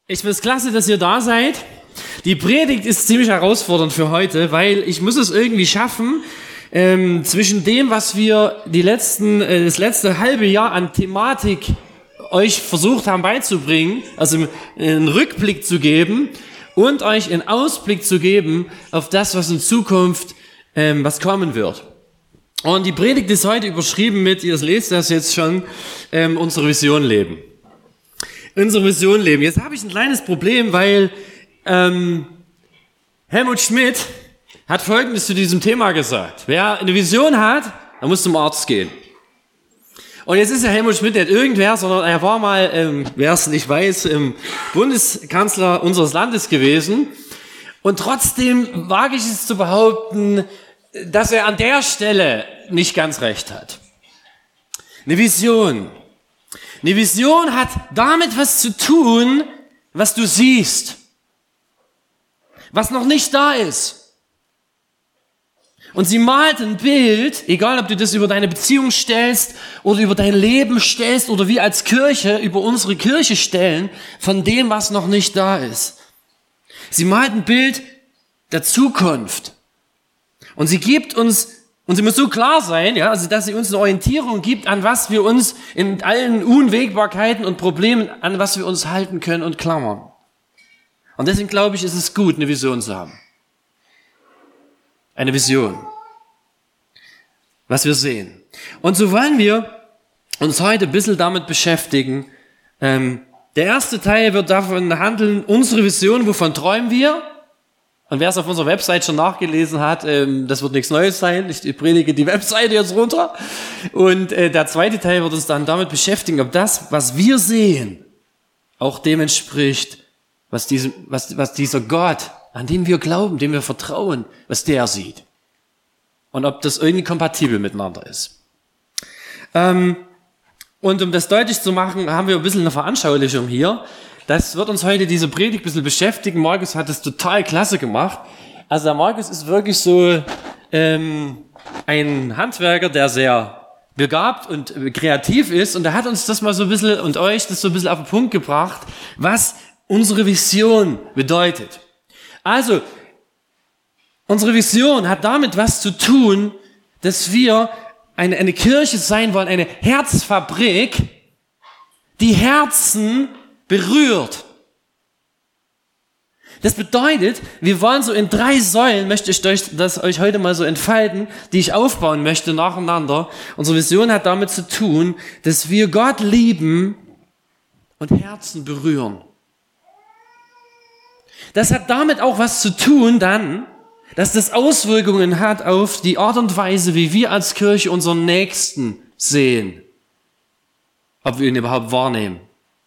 Ich finde es klasse, dass ihr da seid. Die Predigt ist ziemlich herausfordernd für heute, weil ich muss es irgendwie schaffen, zwischen dem, was wir das letzte halbe Jahr an Thematik euch versucht haben beizubringen, also einen Rückblick zu geben und euch einen Ausblick zu geben auf das, was in Zukunft was kommen wird. Und die Predigt ist heute überschrieben mit, ihr lest das jetzt schon, unsere Vision leben. Unsere Vision leben. Jetzt habe ich ein kleines Problem, weil Helmut Schmidt hat Folgendes zu diesem Thema gesagt. Wer eine Vision hat, der muss zum Arzt gehen. Und jetzt ist ja Helmut Schmidt nicht irgendwer, sondern er war mal, wer es nicht weiß, Bundeskanzler unseres Landes gewesen. Und trotzdem wage ich es zu behaupten, dass er an der Stelle nicht ganz recht hat. Eine Vision. Eine Vision hat damit was zu tun, was du siehst, was noch nicht da ist. Und sie malt ein Bild, egal ob du das über deine Beziehung stellst oder über dein Leben stellst oder wir als Kirche über unsere Kirche stellen, von dem, was noch nicht da ist. Sie malt ein Bild der Zukunft. Und sie gibt uns, und sie muss so klar sein, ja, also dass sie uns eine Orientierung gibt, an was wir uns in allen Unwägbarkeiten und Problemen, an was wir uns halten können und klammern. Und deswegen glaube ich, ist es gut, eine Vision zu haben. Eine Vision. Was wir sehen. Und so wollen wir uns heute ein bisschen damit beschäftigen. Der erste Teil wird davon handeln, unsere Vision, wovon träumen wir? Und wer es auf unserer Website schon nachgelesen hat, das wird nichts Neues sein. Ich predige die Webseite jetzt runter. Und der zweite Teil wird uns dann damit beschäftigen, ob das, was wir sehen, auch dem entspricht, was dieser Gott, an den wir glauben, dem wir vertrauen, was der sieht. Und ob das irgendwie kompatibel miteinander ist. Und um das deutlich zu machen, haben wir ein bisschen eine Veranschaulichung hier. Das wird uns heute diese Predigt ein bisschen beschäftigen. Markus hat es total klasse gemacht. Also der Markus ist wirklich so ein Handwerker, der sehr begabt und kreativ ist. Und er hat uns das mal so ein bisschen und euch das so ein bisschen auf den Punkt gebracht, was unsere Vision bedeutet. Also, unsere Vision hat damit was zu tun, dass wir eine Kirche sein wollen, eine Herzfabrik, die Herzen berührt. Das bedeutet, wir wollen so in 3 Säulen, möchte ich das euch heute mal so entfalten, die ich aufbauen möchte nacheinander. Unsere Vision hat damit zu tun, dass wir Gott lieben und Herzen berühren. Das hat damit auch was zu tun dann, dass das Auswirkungen hat auf die Art und Weise, wie wir als Kirche unseren Nächsten sehen. Ob wir ihn überhaupt wahrnehmen.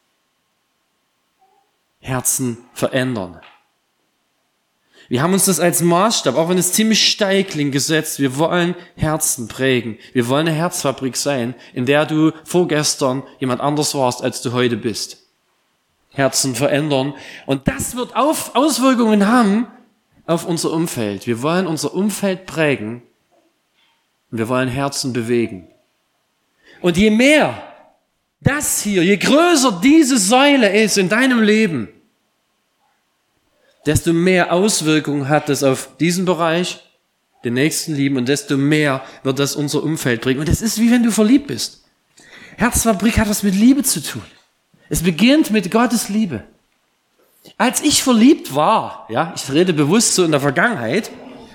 Herzen verändern. Wir haben uns das als Maßstab, auch wenn es ziemlich steil klingt, gesetzt. Wir wollen Herzen prägen. Wir wollen eine Herzfabrik sein, in der du vorgestern jemand anders warst, als du heute bist. Herzen verändern. Und das wird Auswirkungen haben auf unser Umfeld. Wir wollen unser Umfeld prägen und wir wollen Herzen bewegen. Und je mehr das hier, je größer diese Säule ist in deinem Leben, desto mehr Auswirkungen hat das auf diesen Bereich, den Nächsten lieben, und desto mehr wird das unser Umfeld bringen. Und es ist wie wenn du verliebt bist. Herzfabrik hat was mit Liebe zu tun. Es beginnt mit Gottes Liebe. Als ich verliebt war, ja, ich rede bewusst so in der Vergangenheit,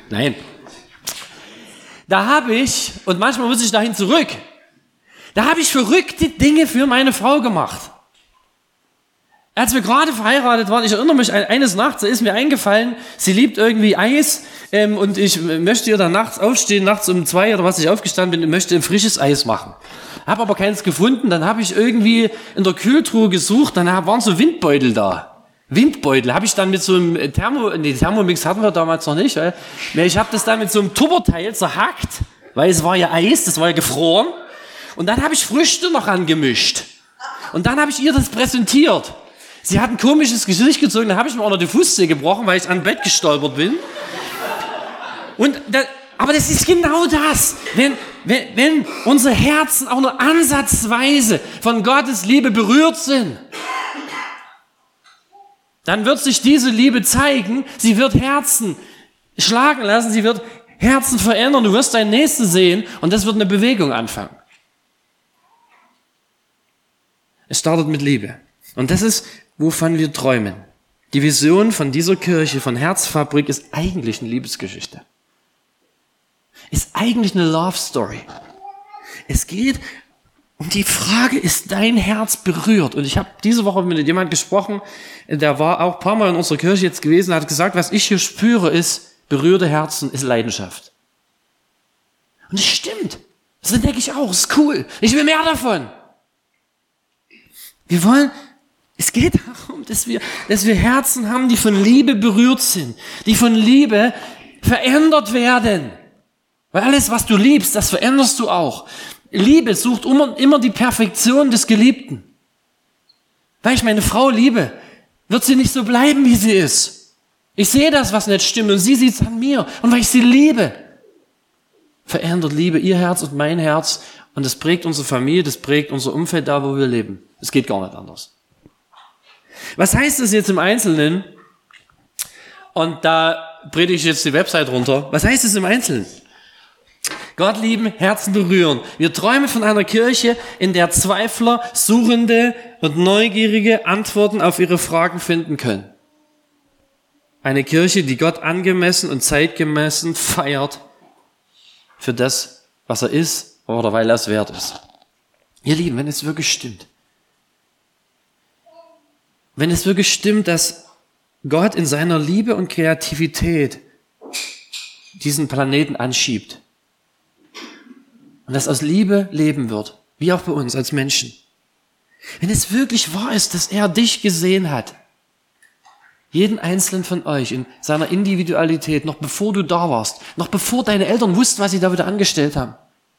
da habe ich, und manchmal muss ich dahin zurück, da habe ich verrückte Dinge für meine Frau gemacht. Als wir gerade verheiratet waren, ich erinnere mich, eines Nachts, da ist mir eingefallen, sie liebt irgendwie Eis und ich möchte ihr dann nachts aufstehen, nachts um 2 oder was ich aufgestanden bin und möchte ein frisches Eis machen. Habe aber keins gefunden, dann habe ich irgendwie in der Kühltruhe gesucht, dann waren so Windbeutel da. Windbeutel habe ich dann mit so einem Thermomix hatten wir damals noch nicht, weil ich habe das dann mit so einem Tupperteil zerhackt, weil es war ja Eis, das war ja gefroren. Und dann habe ich Früchte noch angemischt. Und dann habe ich ihr das präsentiert. Sie hat ein komisches Gesicht gezogen, dann habe ich mir auch noch die Fußzeh gebrochen, weil ich an Bett gestolpert bin. Aber das ist genau das. Wenn unsere Herzen auch nur ansatzweise von Gottes Liebe berührt sind, dann wird sich diese Liebe zeigen, sie wird Herzen schlagen lassen, sie wird Herzen verändern, du wirst deinen Nächsten sehen und das wird eine Bewegung anfangen. Es startet mit Liebe. Und das ist, wovon wir träumen. Die Vision von dieser Kirche, von Herzfabrik, ist eigentlich eine Liebesgeschichte. Ist eigentlich eine Love Story. Es geht um die Frage, ist dein Herz berührt? Und ich habe diese Woche mit jemandem gesprochen, der war auch ein paar Mal in unserer Kirche jetzt gewesen, hat gesagt, was ich hier spüre, ist, berührte Herzen ist Leidenschaft. Und es stimmt. Das denke ich auch, ist cool. Ich will mehr davon. Es geht darum, dass wir Herzen haben, die von Liebe berührt sind, die von Liebe verändert werden. Weil alles, was du liebst, das veränderst du auch. Liebe sucht immer die Perfektion des Geliebten. Weil ich meine Frau liebe, wird sie nicht so bleiben, wie sie ist. Ich sehe das, was nicht stimmt, und sie sieht es an mir. Und weil ich sie liebe, verändert Liebe ihr Herz und mein Herz. Und das prägt unsere Familie, das prägt unser Umfeld da, wo wir leben. Es geht gar nicht anders. Was heißt das jetzt im Einzelnen? Und da predige ich jetzt die Website runter. Was heißt es im Einzelnen? Gott lieben, Herzen berühren. Wir träumen von einer Kirche, in der Zweifler, Suchende und Neugierige Antworten auf ihre Fragen finden können. Eine Kirche, die Gott angemessen und zeitgemessen feiert für das, was er ist oder weil er es wert ist. Ihr Lieben, wenn es wirklich stimmt, dass Gott in seiner Liebe und Kreativität diesen Planeten anschiebt und das aus Liebe leben wird, wie auch bei uns als Menschen. Wenn es wirklich wahr ist, dass er dich gesehen hat, jeden einzelnen von euch in seiner Individualität, noch bevor du da warst, noch bevor deine Eltern wussten, was sie da wieder angestellt haben.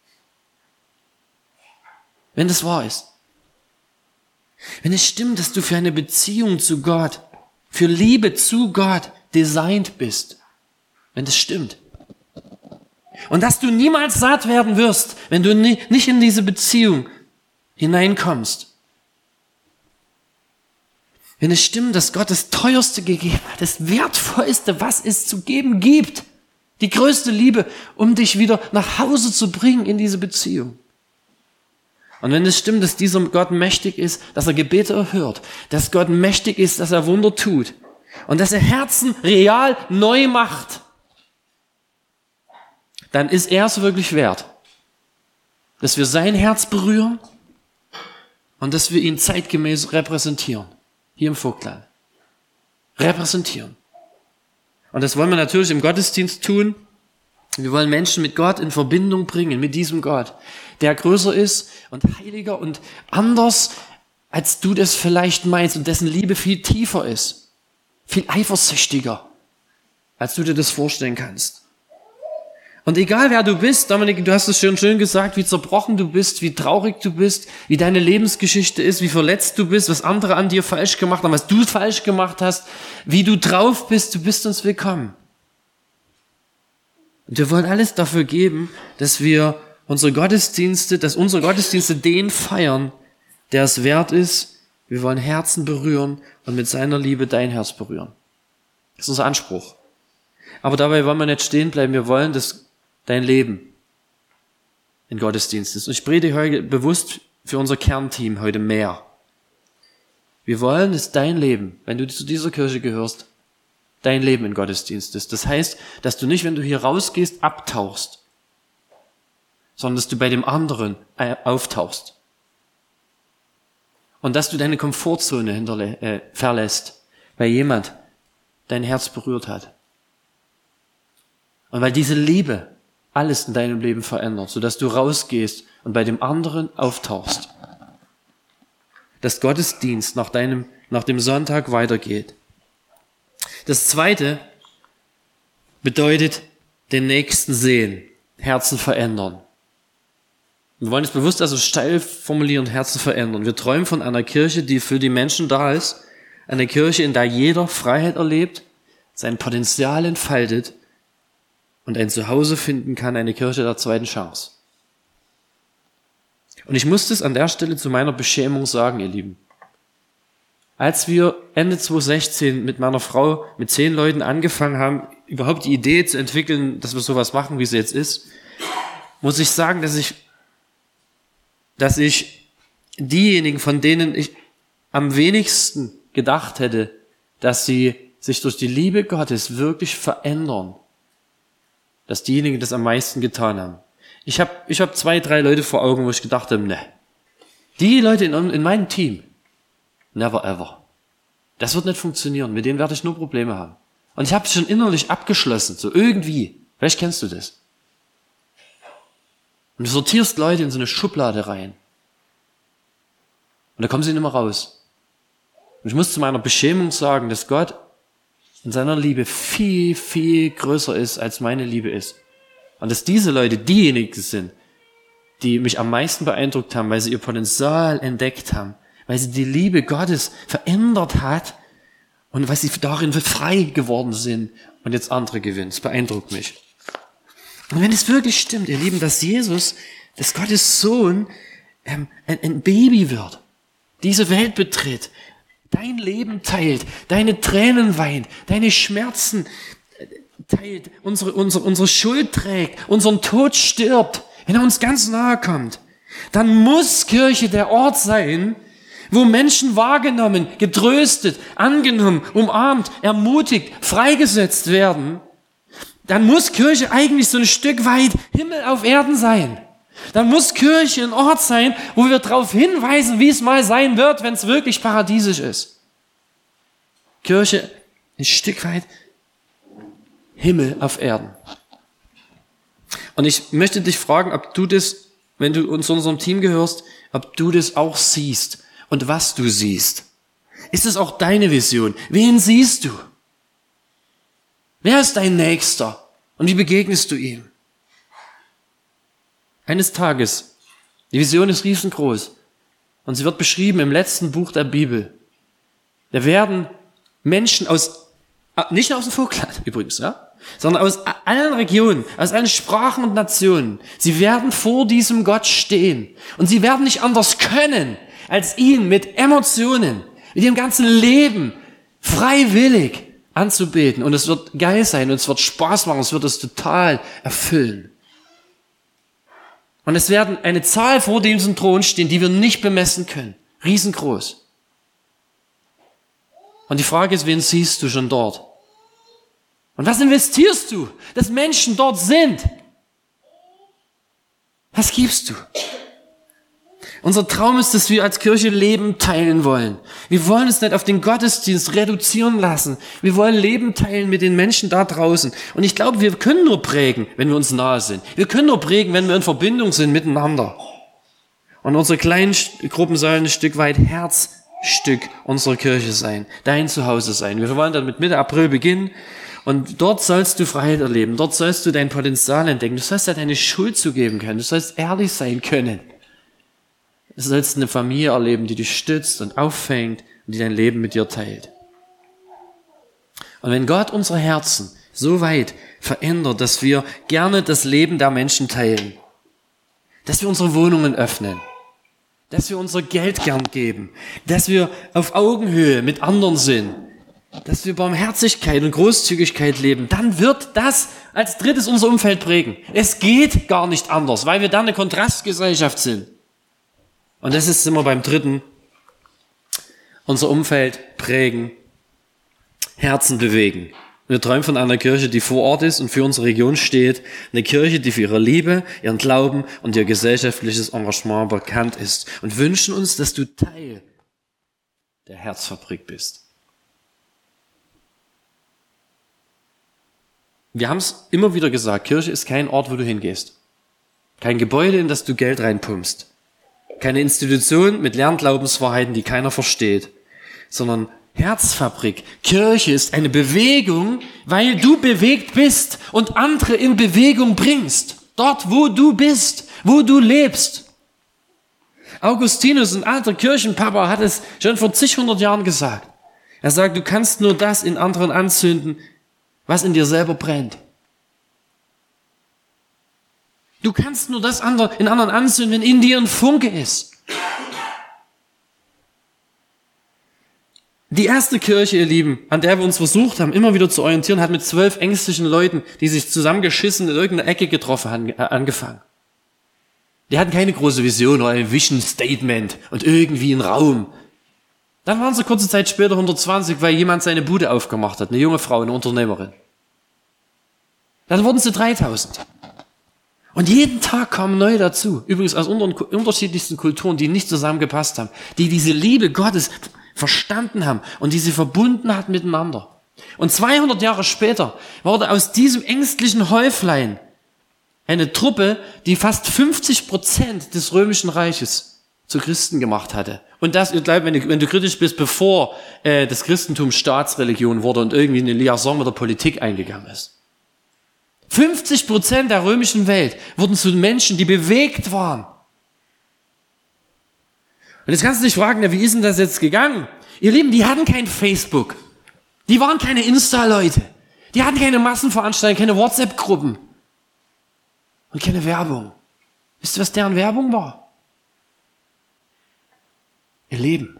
Wenn das wahr ist. Wenn es stimmt, dass du für eine Beziehung zu Gott, für Liebe zu Gott designt bist. Wenn das stimmt. Und dass du niemals satt werden wirst, wenn du nicht in diese Beziehung hineinkommst. Wenn es stimmt, dass Gott das Teuerste gegeben hat, das Wertvollste, was es zu geben gibt, die größte Liebe, um dich wieder nach Hause zu bringen in diese Beziehung. Und wenn es stimmt, dass dieser Gott mächtig ist, dass er Gebete erhört, dass Gott mächtig ist, dass er Wunder tut und dass er Herzen real neu macht, dann ist er es wirklich wert, dass wir sein Herz berühren und dass wir ihn zeitgemäß repräsentieren. Hier im Vogtland. Repräsentieren. Und das wollen wir natürlich im Gottesdienst tun. Wir wollen Menschen mit Gott in Verbindung bringen, mit diesem Gott, der größer ist und heiliger und anders, als du das vielleicht meinst und dessen Liebe viel tiefer ist, viel eifersüchtiger, als du dir das vorstellen kannst. Und egal wer du bist, Dominik, du hast es schön gesagt, wie zerbrochen du bist, wie traurig du bist, wie deine Lebensgeschichte ist, wie verletzt du bist, was andere an dir falsch gemacht haben, was du falsch gemacht hast, wie du drauf bist, du bist uns willkommen. Und wir wollen alles dafür geben, dass unsere Gottesdienste den feiern, der es wert ist. Wir wollen Herzen berühren und mit seiner Liebe dein Herz berühren. Das ist unser Anspruch. Aber dabei wollen wir nicht stehen bleiben. Wir wollen, dass dein Leben in Gottesdienst ist. Und ich predige heute bewusst für unser Kernteam heute mehr. Wir wollen, dass dein Leben, wenn du zu dieser Kirche gehörst, dein Leben in Gottesdienst ist. Das heißt, dass du nicht, wenn du hier rausgehst, abtauchst, sondern dass du bei dem anderen auftauchst. Und dass du deine Komfortzone verlässt, weil jemand dein Herz berührt hat. Und weil diese Liebe alles in deinem Leben verändert, sodass du rausgehst und bei dem anderen auftauchst. Dass Gottesdienst nach dem Sonntag weitergeht. Das Zweite bedeutet den Nächsten sehen, Herzen verändern. Wir wollen es bewusst also steil formulieren, Herzen verändern. Wir träumen von einer Kirche, die für die Menschen da ist. Eine Kirche, in der jeder Freiheit erlebt, sein Potenzial entfaltet und ein Zuhause finden kann, eine Kirche der zweiten Chance. Und ich muss das an der Stelle zu meiner Beschämung sagen, ihr Lieben. als wir Ende 2016 mit meiner Frau, mit 10 Leuten angefangen haben, überhaupt die Idee zu entwickeln, dass wir sowas machen, wie es jetzt ist, muss ich sagen, dass ich diejenigen, von denen ich am wenigsten gedacht hätte, dass sie sich durch die Liebe Gottes wirklich verändern, dass diejenigen das am meisten getan haben. Ich hab 2, 3 Leute vor Augen, wo ich gedacht habe, ne, die Leute in meinem Team, never ever. Das wird nicht funktionieren, mit denen werde ich nur Probleme haben. Und ich habe es schon innerlich abgeschlossen, so irgendwie. Vielleicht kennst du das. Und du sortierst Leute in so eine Schublade rein. Und da kommen sie nicht mehr raus. Und ich muss zu meiner Beschämung sagen, dass Gott in seiner Liebe viel, viel größer ist, als meine Liebe ist. Und dass diese Leute diejenigen sind, die mich am meisten beeindruckt haben, weil sie ihr Potenzial entdeckt haben, weil sie die Liebe Gottes verändert hat und weil sie darin frei geworden sind und jetzt andere gewinnen. Das beeindruckt mich. Und wenn es wirklich stimmt, ihr Lieben, dass Gottes Sohn ein Baby wird, diese Welt betritt, dein Leben teilt, deine Tränen weint, deine Schmerzen teilt, unsere Schuld trägt, unseren Tod stirbt, wenn er uns ganz nahe kommt, dann muss Kirche der Ort sein, wo Menschen wahrgenommen, getröstet, angenommen, umarmt, ermutigt, freigesetzt werden. Dann muss Kirche eigentlich so ein Stück weit Himmel auf Erden sein. Dann muss Kirche ein Ort sein, wo wir darauf hinweisen, wie es mal sein wird, wenn es wirklich paradiesisch ist. Kirche ein Stück weit Himmel auf Erden. Und ich möchte dich fragen, ob du das, wenn du zu unserem Team gehörst, ob du das auch siehst und was du siehst. Ist es auch deine Vision? Wen siehst du? Wer ist dein Nächster? Und wie begegnest du ihm? Eines Tages, die Vision ist riesengroß und sie wird beschrieben im letzten Buch der Bibel. Da werden Menschen nicht nur aus dem Vogtland übrigens, ja, sondern aus allen Regionen, aus allen Sprachen und Nationen. Sie werden vor diesem Gott stehen und sie werden nicht anders können, als ihn mit Emotionen, mit ihrem ganzen Leben freiwillig anzubeten. Und es wird geil sein und es wird Spaß machen, es wird es total erfüllen. Und es werden eine Zahl vor diesem Thron stehen, die wir nicht bemessen können. Riesengroß. Und die Frage ist, wen siehst du schon dort? Und was investierst du, dass Menschen dort sind? Was gibst du? Unser Traum ist, dass wir als Kirche Leben teilen wollen. Wir wollen es nicht auf den Gottesdienst reduzieren lassen. Wir wollen Leben teilen mit den Menschen da draußen. Und ich glaube, wir können nur prägen, wenn wir uns nahe sind. Wir können nur prägen, wenn wir in Verbindung sind miteinander. Und unsere kleinen Gruppen sollen ein Stück weit Herzstück unserer Kirche sein, dein Zuhause sein. Wir wollen dann mit Mitte April beginnen. Und dort sollst du Freiheit erleben. Dort sollst du dein Potenzial entdecken. Du sollst ja deine Schuld zugeben können. Du sollst ehrlich sein können. Du sollst eine Familie erleben, die dich stützt und auffängt und die dein Leben mit dir teilt. Und wenn Gott unsere Herzen so weit verändert, dass wir gerne das Leben der Menschen teilen, dass wir unsere Wohnungen öffnen, dass wir unser Geld gern geben, dass wir auf Augenhöhe mit anderen sind, dass wir Barmherzigkeit und Großzügigkeit leben, dann wird das als drittes unser Umfeld prägen. Es geht gar nicht anders, weil wir dann eine Kontrastgesellschaft sind. Und das ist immer beim dritten, unser Umfeld prägen, Herzen bewegen. Wir träumen von einer Kirche, die vor Ort ist und für unsere Region steht. Eine Kirche, die für ihre Liebe, ihren Glauben und ihr gesellschaftliches Engagement bekannt ist. Und wünschen uns, dass du Teil der Herzfabrik bist. Wir haben es immer wieder gesagt, Kirche ist kein Ort, wo du hingehst. Kein Gebäude, in das du Geld reinpumpst. Keine Institution mit leeren Glaubenswahrheiten, die keiner versteht, sondern Herzfabrik. Kirche ist eine Bewegung, weil du bewegt bist und andere in Bewegung bringst. Dort, wo du bist, wo du lebst. Augustinus, ein alter Kirchenpapa, hat es schon vor zig 100 Jahren gesagt. Er sagt, du kannst nur das in anderen anzünden, was in dir selber brennt. Du kannst nur das in anderen anzünden, wenn in dir ein Funke ist. Die erste Kirche, ihr Lieben, an der wir uns versucht haben, immer wieder zu orientieren, hat mit 12 ängstlichen Leuten, die sich zusammengeschissen in irgendeiner Ecke getroffen haben, angefangen. Die hatten keine große Vision oder ein Vision Statement und irgendwie einen Raum. Dann waren sie kurze Zeit später 120, weil jemand seine Bude aufgemacht hat, eine junge Frau, eine Unternehmerin. Dann wurden sie 3000. Und jeden Tag kamen neue dazu, übrigens aus unterschiedlichsten Kulturen, die nicht zusammengepasst haben, die diese Liebe Gottes verstanden haben und die sie verbunden hat miteinander. Und 200 Jahre später wurde aus diesem ängstlichen Häuflein eine Truppe, die fast 50% des Römischen Reiches zu Christen gemacht hatte. Und das, ich glaube, wenn du kritisch bist, bevor das Christentum Staatsreligion wurde und irgendwie eine Liaison mit der Politik eingegangen ist. 50% der römischen Welt wurden zu Menschen, die bewegt waren. Und jetzt kannst du dich fragen, ja, wie ist denn das jetzt gegangen? Ihr Lieben, die hatten kein Facebook. Die waren keine Insta-Leute. Die hatten keine Massenveranstaltungen, keine WhatsApp-Gruppen. Und keine Werbung. Wisst ihr, was deren Werbung war? Ihr Leben.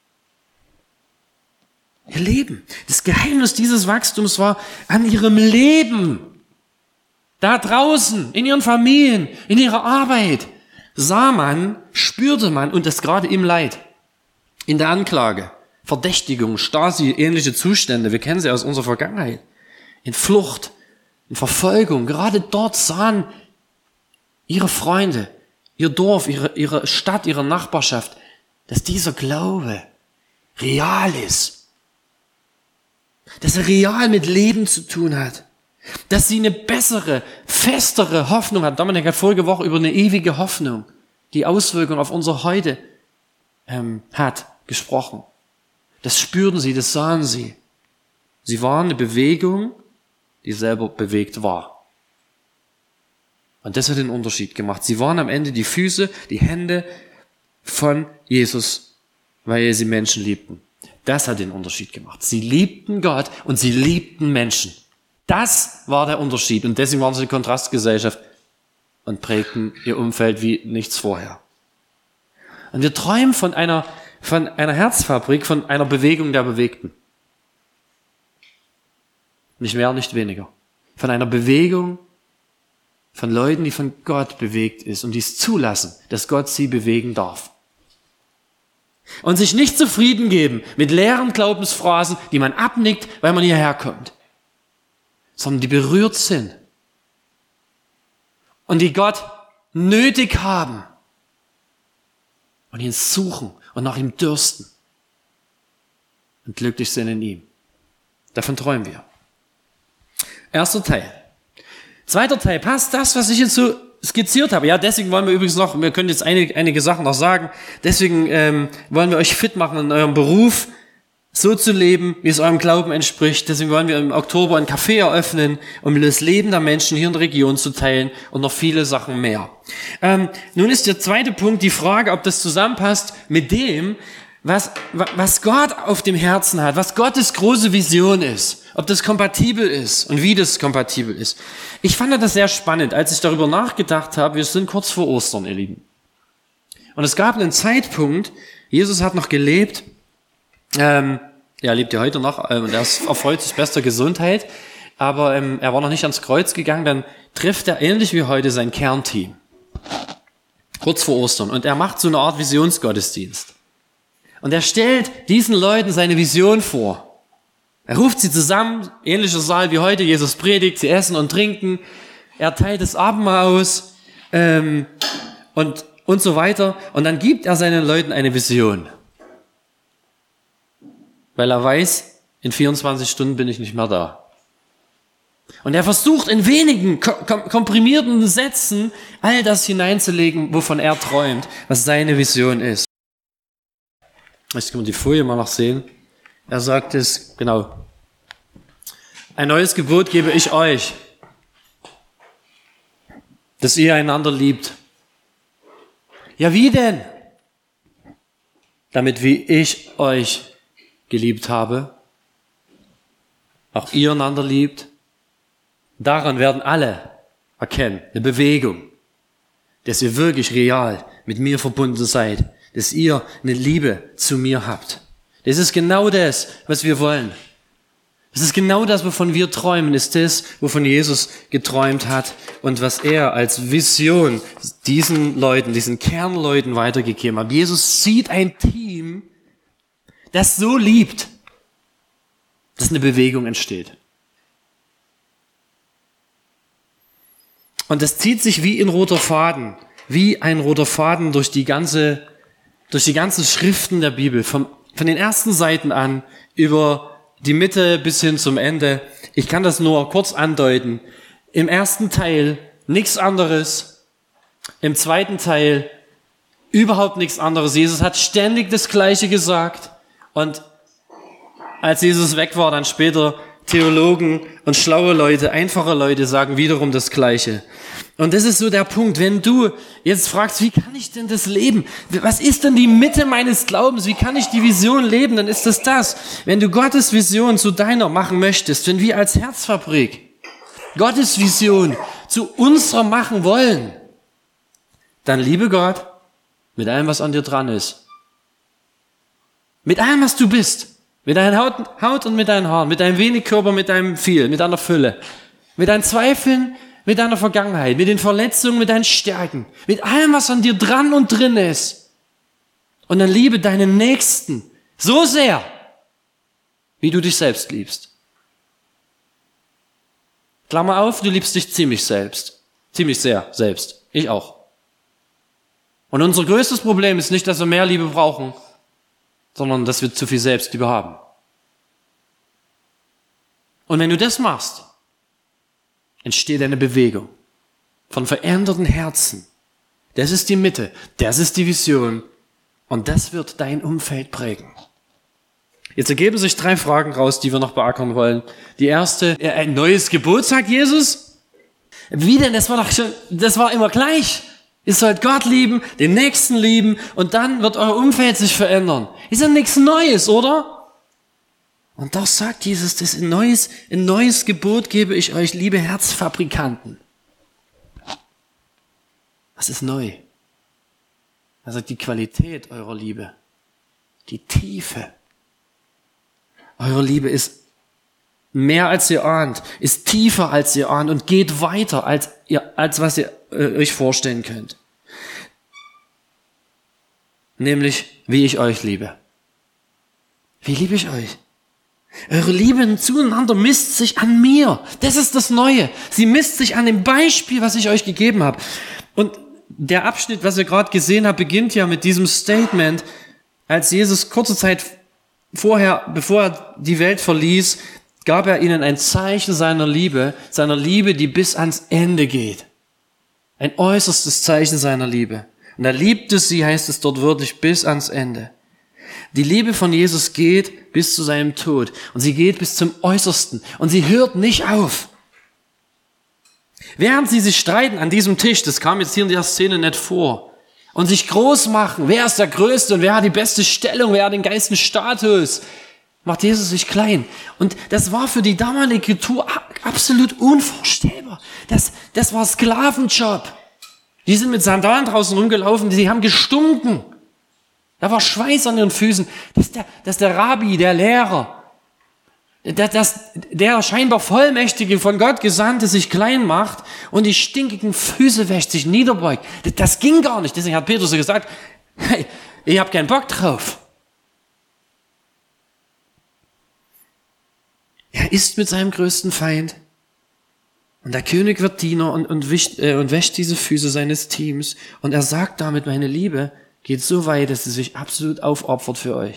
Ihr Leben. Das Geheimnis dieses Wachstums war an ihrem Leben. Da draußen, in ihren Familien, in ihrer Arbeit, sah man, spürte man, und das gerade im Leid, in der Anklage, Verdächtigung, Stasi, ähnliche Zustände, wir kennen sie aus unserer Vergangenheit, in Flucht, in Verfolgung, gerade dort sahen ihre Freunde, ihr Dorf, ihre Stadt, ihre Nachbarschaft, dass dieser Glaube real ist, dass er real mit Leben zu tun hat, dass sie eine bessere, festere Hoffnung hat. Dominik hat vorige Woche über eine ewige Hoffnung, die Auswirkungen auf unser Heute hat, gesprochen. Das spürten sie, das sahen sie. Sie waren eine Bewegung, die selber bewegt war. Und das hat den Unterschied gemacht. Sie waren am Ende die Füße, die Hände von Jesus, weil sie Menschen liebten. Das hat den Unterschied gemacht. Sie liebten Gott und sie liebten Menschen. Das war der Unterschied. Und deswegen waren sie eine Kontrastgesellschaft und prägten ihr Umfeld wie nichts vorher. Und wir träumen von einer Herzfabrik, von einer Bewegung der Bewegten. Nicht mehr, nicht weniger. Von einer Bewegung von Leuten, die von Gott bewegt ist und die es zulassen, dass Gott sie bewegen darf. Und sich nicht zufrieden geben mit leeren Glaubensphrasen, die man abnickt, weil man hierher kommt, sondern die berührt sind und die Gott nötig haben und ihn suchen und nach ihm dürsten und glücklich sind in ihm. Davon träumen wir. Erster Teil. Zweiter Teil, passt das, was ich jetzt so skizziert habe? Ja, deswegen wollen wir übrigens noch, wir können jetzt einige Sachen noch sagen, deswegen wollen wir euch fit machen in eurem Beruf, so zu leben, wie es eurem Glauben entspricht. Deswegen wollen wir im Oktober ein Café eröffnen, um das Leben der Menschen hier in der Region zu teilen und noch viele Sachen mehr. Nun ist der zweite Punkt die Frage, ob das zusammenpasst mit dem, was Gott auf dem Herzen hat, was Gottes große Vision ist, ob das kompatibel ist und wie das kompatibel ist. Ich fand das sehr spannend, als ich darüber nachgedacht habe. Wir sind kurz vor Ostern, ihr Lieben. Und es gab einen Zeitpunkt, Jesus hat noch gelebt, er lebt ja heute noch und er erfreut sich bester Gesundheit, aber er war noch nicht ans Kreuz gegangen. Dann trifft er ähnlich wie heute sein Kernteam, kurz vor Ostern, und er macht so eine Art Visionsgottesdienst. Und er stellt diesen Leuten seine Vision vor. Er ruft sie zusammen, ähnlicher Saal wie heute, Jesus predigt, sie essen und trinken, er teilt das Abendmahl aus und so weiter. Und dann gibt er seinen Leuten eine Vision. Weil er weiß, in 24 Stunden bin ich nicht mehr da. Und er versucht in wenigen komprimierten Sätzen all das hineinzulegen, wovon er träumt, was seine Vision ist. Jetzt können wir die Folie mal noch sehen. Er sagt es, genau. Ein neues Gebot gebe ich euch, dass ihr einander liebt. Ja, wie denn? Damit wie ich euch geliebt habe, auch ihr einander liebt. Daran werden alle erkennen, eine Bewegung, dass ihr wirklich real mit mir verbunden seid, dass ihr eine Liebe zu mir habt, Das ist genau das, was wir wollen. Das ist genau das, wovon wir träumen, ist das, wovon Jesus geträumt hat und was er als Vision diesen Leuten, diesen Kernleuten weitergegeben hat. Jesus sieht ein Team, das so liebt, dass eine Bewegung entsteht. Und das zieht sich wie ein roter Faden, wie ein roter Faden durch die ganzen Schriften der Bibel, von den ersten Seiten an über die Mitte bis hin zum Ende. Ich kann das nur kurz andeuten. Im ersten Teil nichts anderes. Im zweiten Teil überhaupt nichts anderes. Jesus hat ständig das Gleiche gesagt. Und als Jesus weg war, dann später Theologen und schlaue Leute, einfache Leute sagen wiederum das Gleiche. Und das ist so der Punkt, wenn du jetzt fragst, wie kann ich denn das leben? Was ist denn die Mitte meines Glaubens? Wie kann ich die Vision leben? Dann ist das. Wenn du Gottes Vision zu deiner machen möchtest, wenn wir als Herzfabrik Gottes Vision zu unserer machen wollen, dann liebe Gott mit allem, was an dir dran ist. Mit allem, was du bist. Mit deiner Haut und mit deinen Haaren, mit deinem wenig Körper, mit deinem viel, mit deiner Fülle. Mit deinen Zweifeln, mit deiner Vergangenheit, mit den Verletzungen, mit deinen Stärken, mit allem, was an dir dran und drin ist. Und dann liebe deinen Nächsten so sehr, wie du dich selbst liebst. Klammer auf, du liebst dich ziemlich sehr selbst. Ich auch. Und unser größtes Problem ist nicht, dass wir mehr Liebe brauchen, sondern dass wir zu viel Selbstliebe haben. Und wenn du das machst, entsteht eine Bewegung von veränderten Herzen. Das ist die Mitte, das ist die Vision und das wird dein Umfeld prägen. Jetzt ergeben sich 3 Fragen raus, die wir noch beackern wollen. Die erste, ein neues Gebot, sagt Jesus. Wie denn? Das war immer gleich. Ihr sollt Gott lieben, den Nächsten lieben und dann wird euer Umfeld sich verändern. Ist ja nichts Neues, oder? Und doch sagt Jesus, das ein neues Gebot gebe ich euch, liebe Herzfabrikanten. Was ist neu? Also die Qualität eurer Liebe, die Tiefe. Eure Liebe ist mehr als ihr ahnt, ist tiefer als ihr ahnt und geht weiter als was ihr euch vorstellen könnt. Nämlich, wie ich euch liebe. Wie liebe ich euch? Eure Liebe zueinander misst sich an mir. Das ist das Neue. Sie misst sich an dem Beispiel, was ich euch gegeben habe. Und der Abschnitt, was ihr gerade gesehen habt, beginnt ja mit diesem Statement, als Jesus kurze Zeit vorher, bevor er die Welt verließ, gab er ihnen ein Zeichen seiner Liebe, die bis ans Ende geht. Ein äußerstes Zeichen seiner Liebe. Und er liebte sie, heißt es dort wörtlich, bis ans Ende. Die Liebe von Jesus geht bis zu seinem Tod und sie geht bis zum Äußersten und sie hört nicht auf. Während sie sich streiten an diesem Tisch, das kam jetzt hier in der Szene nicht vor, und sich groß machen, wer ist der Größte und wer hat die beste Stellung, wer hat den geilsten Status, macht Jesus sich klein. Und das war für die damalige Kultur absolut unvorstellbar. Das war Sklavenjob. Die sind mit Sandalen draußen rumgelaufen, die haben gestunken. Da war Schweiß an ihren Füßen. Dass der Rabbi, der Lehrer, der scheinbar Vollmächtige von Gott Gesandte sich klein macht und die stinkigen Füße wäscht, sich niederbeugt. Das ging gar nicht. Deswegen hat Petrus so gesagt, hey, ich hab keinen Bock drauf. Er ist mit seinem größten Feind. Und der König wird Diener und wäscht diese Füße seines Teams. Und er sagt damit, meine Liebe geht so weit, dass sie sich absolut aufopfert für euch.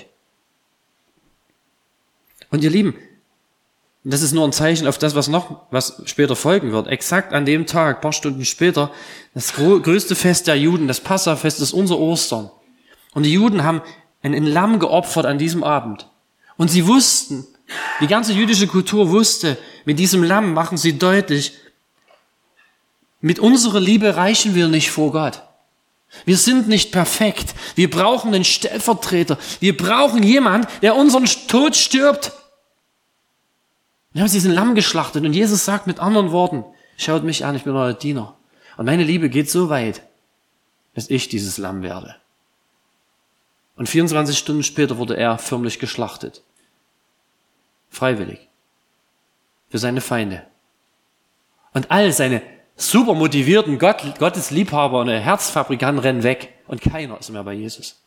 Und ihr Lieben, das ist nur ein Zeichen auf das, was später folgen wird. Exakt an dem Tag, ein paar Stunden später, das größte Fest der Juden, das Passafest, ist unser Ostern. Und die Juden haben ein Lamm geopfert an diesem Abend. Und sie wussten, die ganze jüdische Kultur wusste, mit diesem Lamm machen sie deutlich, mit unserer Liebe reichen wir nicht vor Gott. Wir sind nicht perfekt. Wir brauchen einen Stellvertreter. Wir brauchen jemanden, der unseren Tod stirbt. Wir haben diesen Lamm geschlachtet und Jesus sagt mit anderen Worten, schaut mich an, ich bin euer Diener. Und meine Liebe geht so weit, dass ich dieses Lamm werde. Und 24 Stunden später wurde er förmlich geschlachtet. Freiwillig. Für seine Feinde. Und all seine super motivierten Gottesliebhaber und Herzfabrikanten rennen weg. Und keiner ist mehr bei Jesus.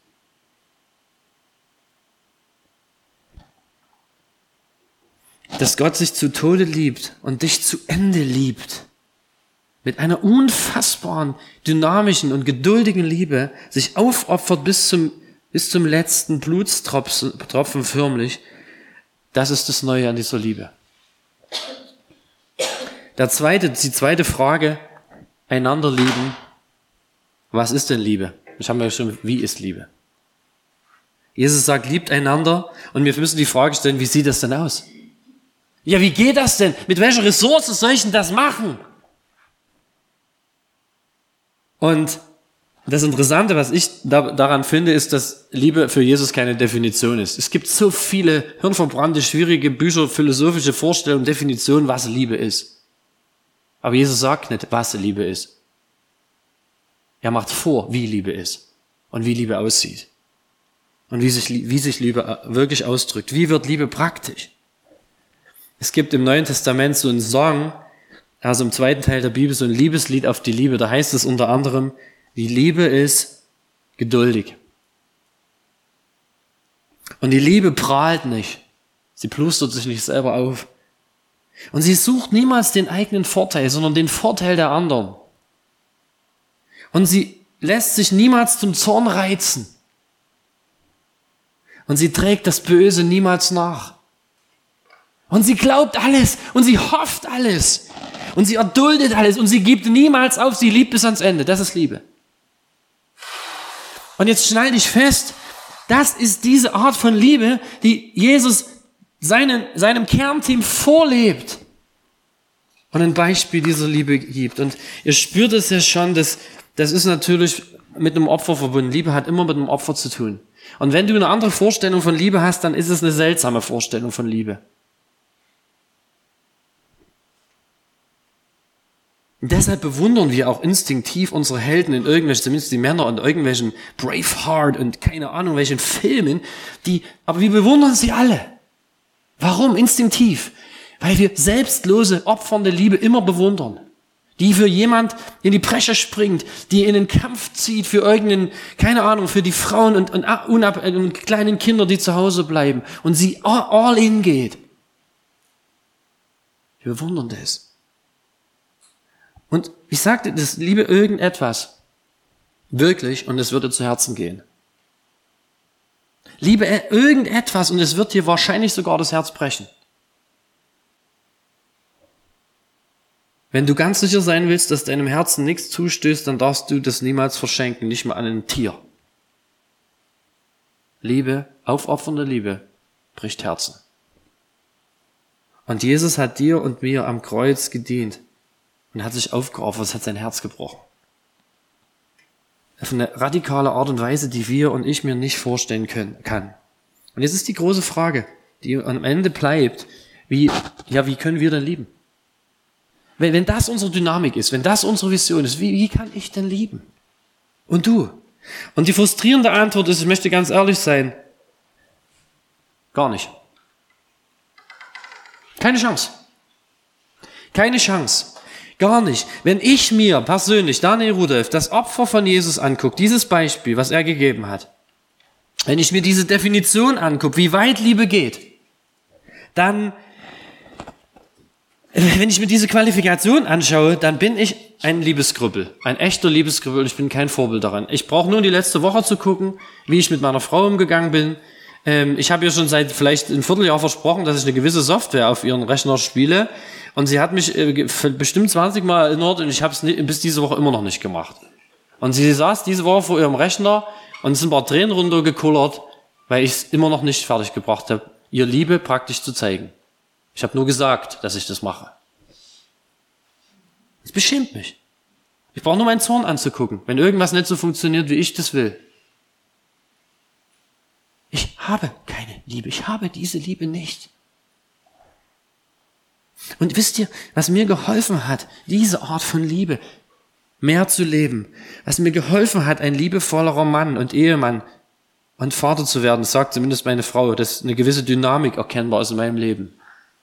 Dass Gott sich zu Tode liebt und dich zu Ende liebt. Mit einer unfassbaren, dynamischen und geduldigen Liebe sich aufopfert bis zum letzten Blutstropfen förmlich. Das ist das Neue an dieser Liebe. Die zweite Frage, einander lieben. Was ist denn Liebe? Ich habe ja schon, wie ist Liebe? Jesus sagt, liebt einander und wir müssen die Frage stellen, wie sieht das denn aus? Ja, wie geht das denn? Mit welcher Ressource soll ich denn das machen? Und das Interessante, was ich daran finde, ist, dass Liebe für Jesus keine Definition ist. Es gibt so viele hirnverbrannte, schwierige Bücher, philosophische Vorstellungen, Definitionen, was Liebe ist. Aber Jesus sagt nicht, was Liebe ist. Er macht vor, wie Liebe ist und wie Liebe aussieht. Und wie sich Liebe wirklich ausdrückt. Wie wird Liebe praktisch? Es gibt im Neuen Testament so einen Song, also im zweiten Teil der Bibel, so ein Liebeslied auf die Liebe. Da heißt es unter anderem, die Liebe ist geduldig. Und die Liebe prahlt nicht. Sie plustert sich nicht selber auf. Und sie sucht niemals den eigenen Vorteil, sondern den Vorteil der anderen. Und sie lässt sich niemals zum Zorn reizen. Und sie trägt das Böse niemals nach. Und sie glaubt alles und sie hofft alles und sie erduldet alles und sie gibt niemals auf, sie liebt bis ans Ende. Das ist Liebe. Und jetzt schnall dich fest, das ist diese Art von Liebe, die Jesus seinem Kernteam vorlebt und ein Beispiel dieser Liebe gibt. Und ihr spürt es ja schon, das ist natürlich mit einem Opfer verbunden. Liebe hat immer mit einem Opfer zu tun. Und wenn du eine andere Vorstellung von Liebe hast, dann ist es eine seltsame Vorstellung von Liebe. Und deshalb bewundern wir auch instinktiv unsere Helden in irgendwelchen, zumindest die Männer, in irgendwelchen Braveheart und keine Ahnung welchen Filmen, aber wir bewundern sie alle. Warum? Instinktiv. Weil wir selbstlose, opfernde Liebe immer bewundern. Die für jemand in die Bresche springt, die in den Kampf zieht für irgendeinen, keine Ahnung, für die Frauen und kleinen Kinder, die zu Hause bleiben und sie all in geht. Wir bewundern das. Und ich sagte, das liebe irgendetwas. Wirklich, und es wird dir zu Herzen gehen. Liebe irgendetwas und es wird dir wahrscheinlich sogar das Herz brechen. Wenn du ganz sicher sein willst, dass deinem Herzen nichts zustößt, dann darfst du das niemals verschenken, nicht mal an ein Tier. Liebe, aufopfernde Liebe, bricht Herzen. Und Jesus hat dir und mir am Kreuz gedient. Und hat sich aufgeopfert, es hat sein Herz gebrochen. Auf eine radikale Art und Weise, die wir und ich mir nicht vorstellen kann. Und jetzt ist die große Frage, die am Ende bleibt, wie können wir denn lieben? Wenn das unsere Dynamik ist, wenn das unsere Vision ist, wie kann ich denn lieben? Und du? Und die frustrierende Antwort ist, ich möchte ganz ehrlich sein, gar nicht. Keine Chance. Keine Chance. Gar nicht. Wenn ich mir persönlich, Daniel Rudolph, das Opfer von Jesus angucke, dieses Beispiel, was er gegeben hat, wenn ich mir diese Definition angucke, wie weit Liebe geht, dann, wenn ich mir diese Qualifikation anschaue, dann bin ich ein Liebeskrüppel, ein echter Liebeskrüppel und ich bin kein Vorbild daran. Ich brauche nur die letzte Woche zu gucken, wie ich mit meiner Frau umgegangen bin. Ich habe ihr schon seit vielleicht ein Vierteljahr versprochen, dass ich eine gewisse Software auf ihren Rechner spiele. Und sie hat mich bestimmt 20 Mal erinnert und ich habe es bis diese Woche immer noch nicht gemacht. Und sie saß diese Woche vor ihrem Rechner und es sind ein paar Tränen runtergekullert, weil ich es immer noch nicht fertig gebracht habe, ihr Liebe praktisch zu zeigen. Ich habe nur gesagt, dass ich das mache. Es beschämt mich. Ich brauche nur meinen Zorn anzugucken, wenn irgendwas nicht so funktioniert, wie ich das will. Ich habe keine Liebe. Ich habe diese Liebe nicht. Und wisst ihr, was mir geholfen hat, diese Art von Liebe mehr zu leben, was mir geholfen hat, ein liebevollerer Mann und Ehemann und Vater zu werden, sagt zumindest meine Frau, dass eine gewisse Dynamik erkennbar ist in meinem Leben.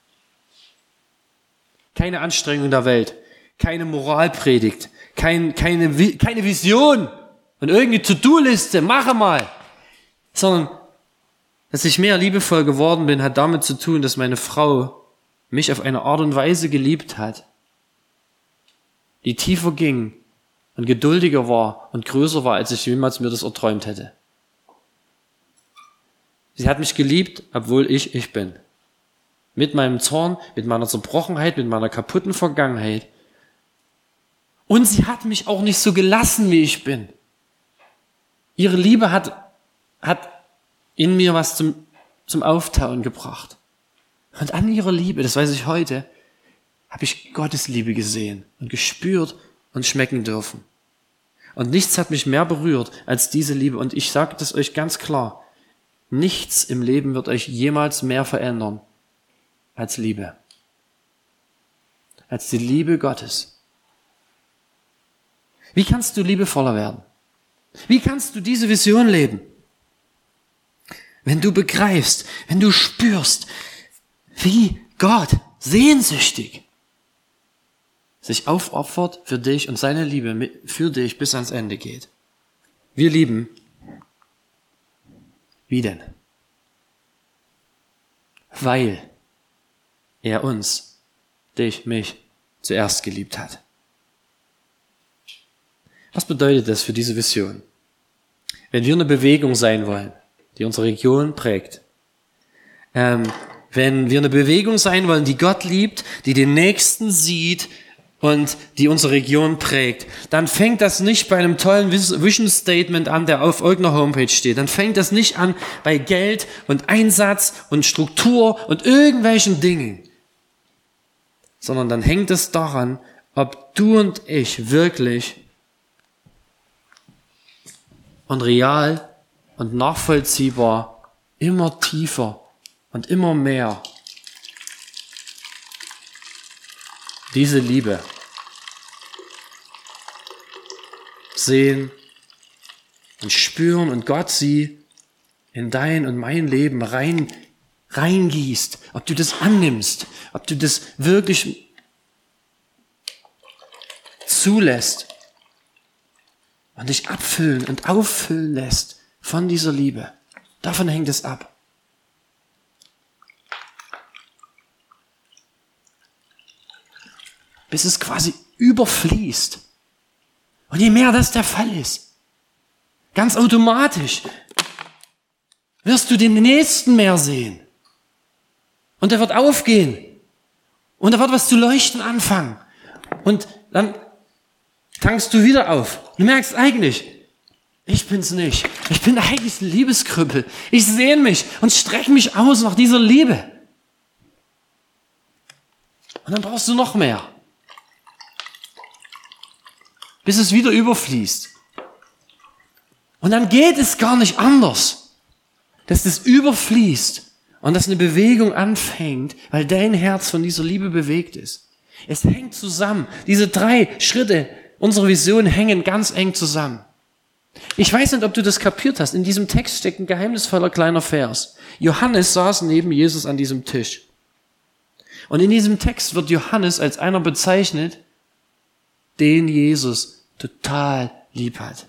Keine Anstrengung der Welt, keine Moralpredigt, keine Vision und irgendeine To-Do-Liste, mache mal, sondern dass ich mehr liebevoll geworden bin, hat damit zu tun, dass meine Frau mich auf eine Art und Weise geliebt hat, die tiefer ging und geduldiger war und größer war, als ich jemals mir das erträumt hätte. Sie hat mich geliebt, obwohl ich bin. Mit meinem Zorn, mit meiner Zerbrochenheit, mit meiner kaputten Vergangenheit. Und sie hat mich auch nicht so gelassen, wie ich bin. Ihre Liebe hat in mir was zum Auftauen gebracht. Und an ihrer Liebe, das weiß ich heute, habe ich Gottes Liebe gesehen und gespürt und schmecken dürfen. Und nichts hat mich mehr berührt als diese Liebe. Und ich sage das euch ganz klar, nichts im Leben wird euch jemals mehr verändern als Liebe. Als die Liebe Gottes. Wie kannst du liebevoller werden? Wie kannst du diese Vision leben? Wenn du begreifst, wenn du spürst, wie Gott sehnsüchtig sich aufopfert für dich und seine Liebe für dich bis ans Ende geht. Wir lieben. Wie denn? Weil er uns, dich, mich, zuerst geliebt hat. Was bedeutet das für diese Vision? Wenn wir eine Bewegung sein wollen, die unsere Region prägt, wenn wir eine Bewegung sein wollen, die Gott liebt, die den Nächsten sieht und die unsere Region prägt, dann fängt das nicht bei einem tollen Vision Statement an, der auf irgendeiner Homepage steht. Dann fängt das nicht an bei Geld und Einsatz und Struktur und irgendwelchen Dingen, sondern dann hängt es daran, ob du und ich wirklich und real und nachvollziehbar immer tiefer und immer mehr diese Liebe sehen und spüren und Gott sie in dein und mein Leben reingießt, ob du das annimmst, ob du das wirklich zulässt und dich abfüllen und auffüllen lässt von dieser Liebe. Davon hängt es ab. Bis es quasi überfließt. Und je mehr das der Fall ist, ganz automatisch wirst du den Nächsten mehr sehen. Und er wird aufgehen. Und er wird was zu leuchten anfangen. Und dann tankst du wieder auf. Du merkst eigentlich, ich bin's nicht. Ich bin eigentlich ein Liebeskrüppel. Ich sehne mich und strecke mich aus nach dieser Liebe. Und dann brauchst du noch mehr. Bis es wieder überfließt. Und dann geht es gar nicht anders, dass das überfließt und dass eine Bewegung anfängt, weil dein Herz von dieser Liebe bewegt ist. Es hängt zusammen. Diese 3 Schritte unserer Vision hängen ganz eng zusammen. Ich weiß nicht, ob du das kapiert hast. In diesem Text steckt ein geheimnisvoller kleiner Vers. Johannes saß neben Jesus an diesem Tisch. Und in diesem Text wird Johannes als einer bezeichnet, den Jesus total lieb hat.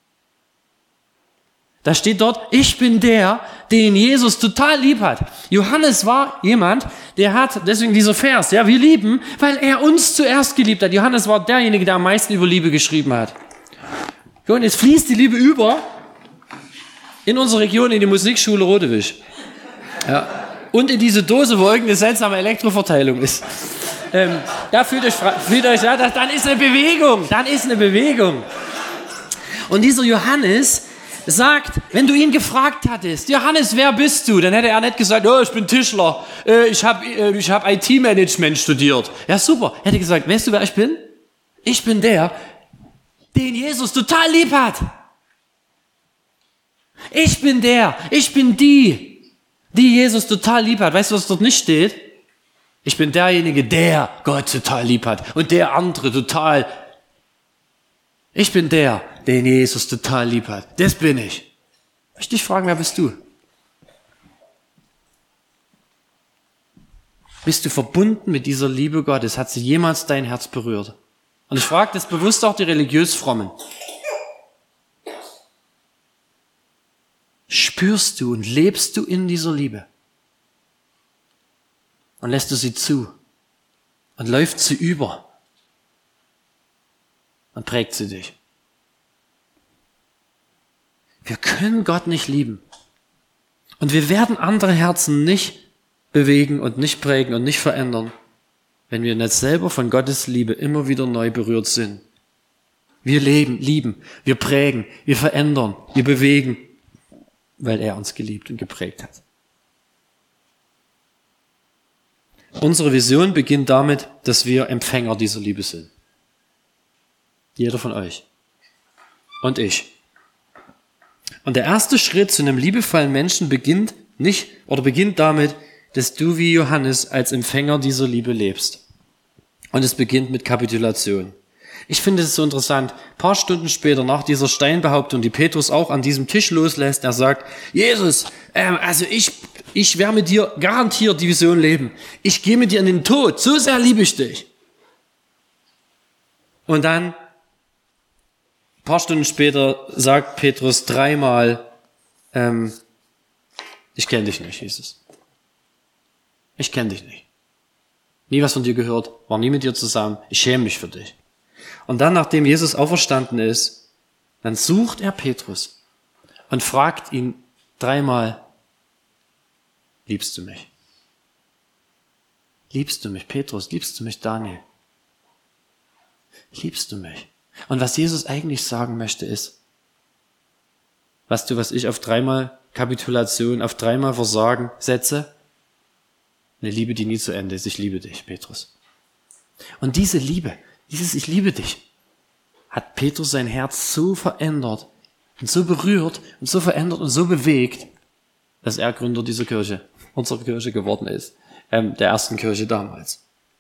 Da steht dort, ich bin der, den Jesus total lieb hat. Johannes war jemand, der hat, deswegen dieser Vers, ja, wir lieben, weil er uns zuerst geliebt hat. Johannes war derjenige, der am meisten über Liebe geschrieben hat. Und jetzt fließt die Liebe über in unsere Region, in die Musikschule Rodewisch. Ja. Und in diese Dose, wo irgendeine seltsame Elektroverteilung ist. Da fühlt euch, ja, dann ist eine Bewegung. Und dieser Johannes sagt, wenn du ihn gefragt hattest, Johannes, wer bist du? Dann hätte er nicht gesagt, oh, ich bin Tischler, ich hab IT-Management studiert. Ja, super. Er hätte gesagt, weißt du, wer ich bin? Ich bin der, den Jesus total lieb hat. Ich bin die Jesus total lieb hat. Weißt du, was dort nicht steht? Ich bin derjenige, der Gott total lieb hat und der andere total. Ich bin der, den Jesus total lieb hat. Das bin ich. Ich möchte dich fragen, wer bist du? Bist du verbunden mit dieser Liebe Gottes? Hat sie jemals dein Herz berührt? Und ich frage das bewusst auch die religiös Frommen. Spürst du und lebst du in dieser Liebe? Und lässt du sie zu? Und läuft sie über? Und prägt sie dich? Wir können Gott nicht lieben. Und wir werden andere Herzen nicht bewegen und nicht prägen und nicht verändern, wenn wir nicht selber von Gottes Liebe immer wieder neu berührt sind. Wir lieben, wir prägen, wir verändern, wir bewegen, weil er uns geliebt und geprägt hat. Unsere Vision beginnt damit, dass wir Empfänger dieser Liebe sind. Jeder von euch. Und ich. Und der erste Schritt zu einem liebevollen Menschen beginnt damit, dass du wie Johannes als Empfänger dieser Liebe lebst. Und es beginnt mit Kapitulation. Ich finde es so interessant, ein paar Stunden später nach dieser Steinbehauptung, die Petrus auch an diesem Tisch loslässt, er sagt, Jesus, ich werde mit dir garantiert die Vision leben. Ich gehe mit dir in den Tod, so sehr liebe ich dich. Und dann, ein paar Stunden später, sagt Petrus dreimal, ich kenne dich nicht, Jesus. Ich kenne dich nicht. Nie was von dir gehört, war nie mit dir zusammen, ich schäme mich für dich. Und dann, nachdem Jesus auferstanden ist, dann sucht er Petrus und fragt ihn dreimal, liebst du mich? Liebst du mich, Petrus? Liebst du mich, Daniel? Liebst du mich? Und was Jesus eigentlich sagen möchte ist, was ich auf dreimal Kapitulation, auf dreimal Versagen setze? Eine Liebe, die nie zu Ende ist. Ich liebe dich, Petrus. Und diese Liebe, dieses Ich liebe dich, hat Petrus sein Herz so verändert und so berührt und so verändert und so bewegt, dass er Gründer dieser Kirche, unserer Kirche geworden ist, der ersten Kirche damals.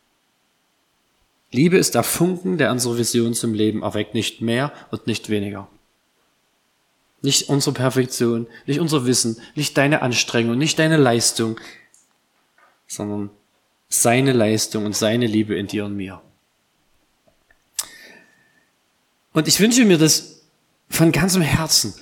Liebe ist der Funken, der unsere Vision zum Leben erweckt, nicht mehr und nicht weniger. Nicht unsere Perfektion, nicht unser Wissen, nicht deine Anstrengung, nicht deine Leistung, sondern seine Leistung und seine Liebe in dir und mir. Und ich wünsche mir das von ganzem Herzen,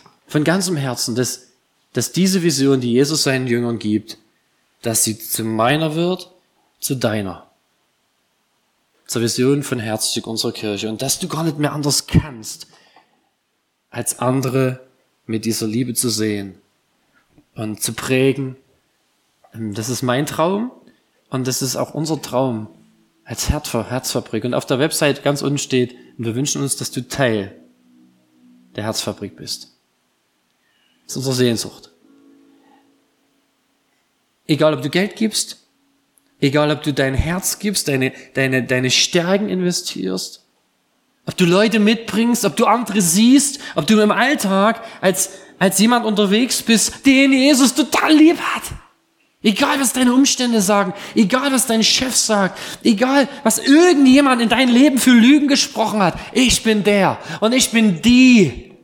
dass diese Vision, die Jesus seinen Jüngern gibt, dass sie zu meiner wird, zu deiner. Zur Vision von Herzstück unserer Kirche. Und dass du gar nicht mehr anders kannst, als andere mit dieser Liebe zu sehen und zu prägen. Das ist mein Traum und das ist auch unser Traum als Herzfabrik. Und auf der Website ganz unten steht, und wir wünschen uns, dass du Teil der Herzfabrik bist. Das ist unsere Sehnsucht. Egal, ob du Geld gibst, egal, ob du dein Herz gibst, deine Stärken investierst, ob du Leute mitbringst, ob du andere siehst, ob du im Alltag als jemand unterwegs bist, den Jesus total lieb hat. Egal, was deine Umstände sagen, egal, was dein Chef sagt, egal, was irgendjemand in dein Leben für Lügen gesprochen hat. Ich bin der und ich bin die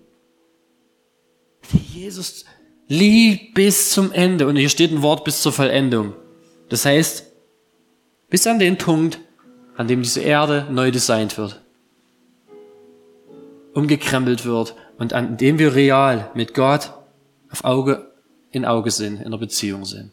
Jesus liebt bis zum Ende. Und hier steht ein Wort bis zur Vollendung. Das heißt, bis an den Punkt, an dem diese Erde neu designt wird, umgekrempelt wird und an dem wir real mit Gott auf Auge in Auge sind, in einer Beziehung sind.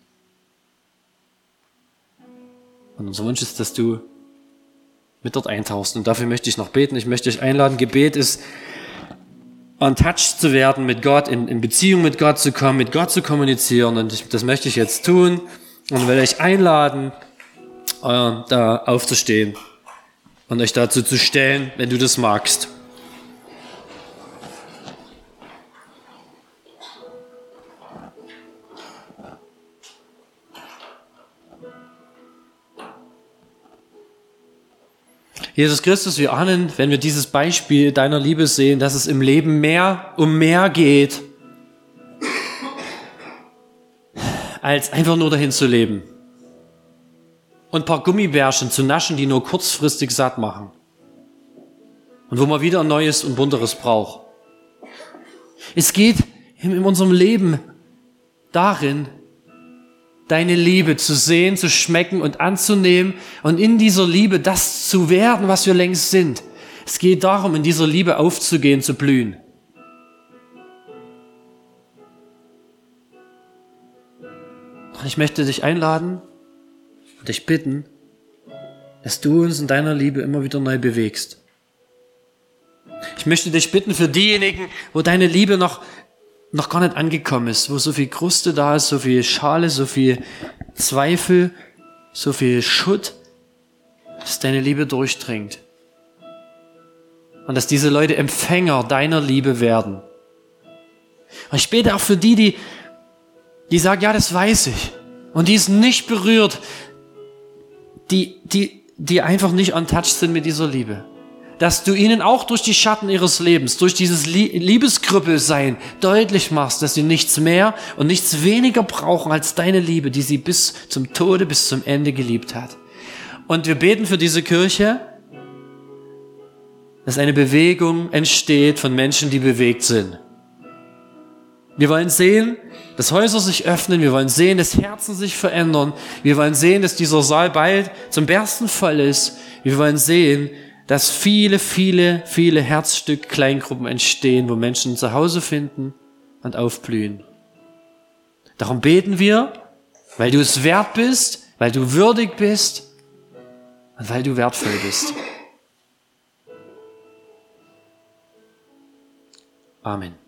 Und unser Wunsch ist, dass du mit dort eintauchst. Und dafür möchte ich noch beten. Ich möchte dich einladen. Gebet ist, on touch zu werden mit Gott, in Beziehung mit Gott zu kommen, mit Gott zu kommunizieren. Und das möchte ich jetzt tun. Und will euch einladen, da aufzustehen und euch dazu zu stellen, wenn du das magst. Jesus Christus, wir ahnen, wenn wir dieses Beispiel deiner Liebe sehen, dass es im Leben um mehr geht, als einfach nur dahin zu leben und ein paar Gummibärchen zu naschen, die nur kurzfristig satt machen und wo man wieder ein neues und bunteres braucht. Es geht in unserem Leben darin, deine Liebe zu sehen, zu schmecken und anzunehmen und in dieser Liebe das zu werden, was wir längst sind. Es geht darum, in dieser Liebe aufzugehen, zu blühen. Und ich möchte dich einladen und dich bitten, dass du uns in deiner Liebe immer wieder neu bewegst. Ich möchte dich bitten für diejenigen, wo deine Liebe noch gar nicht angekommen ist, wo so viel Kruste da ist, so viel Schale, so viel Zweifel, so viel Schutt, dass deine Liebe durchdringt. Und dass diese Leute Empfänger deiner Liebe werden. Und ich bete auch für die sagen, ja, das weiß ich. Und die ist nicht berührt, die einfach nicht untouched sind mit dieser Liebe. Dass du ihnen auch durch die Schatten ihres Lebens, durch dieses Liebeskrüppelsein deutlich machst, dass sie nichts mehr und nichts weniger brauchen als deine Liebe, die sie bis zum Tode, bis zum Ende geliebt hat. Und wir beten für diese Kirche, dass eine Bewegung entsteht von Menschen, die bewegt sind. Wir wollen sehen, dass Häuser sich öffnen, wir wollen sehen, dass Herzen sich verändern, wir wollen sehen, dass dieser Saal bald zum Bersten voll ist, wir wollen sehen, dass viele, viele, viele Herzstück-Kleingruppen entstehen, wo Menschen zu Hause finden und aufblühen. Darum beten wir, weil du es wert bist, weil du würdig bist und weil du wertvoll bist. Amen.